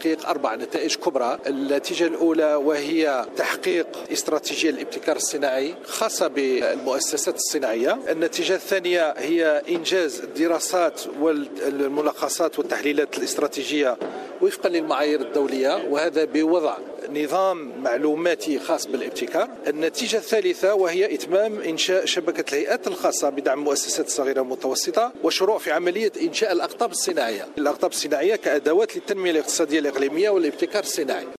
تحقيق 4 نتائج كبرى. النتيجة الأولى وهي تحقيق استراتيجية الابتكار الصناعي خاصة بالمؤسسات الصناعية. النتيجة الثانية هي إنجاز الدراسات والملخصات والتحليلات الاستراتيجية وفقا للمعايير الدولية، وهذا بوضع نظام معلوماتي خاص بالابتكار. النتيجة الثالثة وهي إتمام إنشاء شبكة الهيئات الخاصة بدعم المؤسسات الصغيرة والمتوسطة والشروع في عملية إنشاء الأقطاب الصناعية كأدوات للتنمية الاقتصادية الإقليمية والابتكار الصناعي.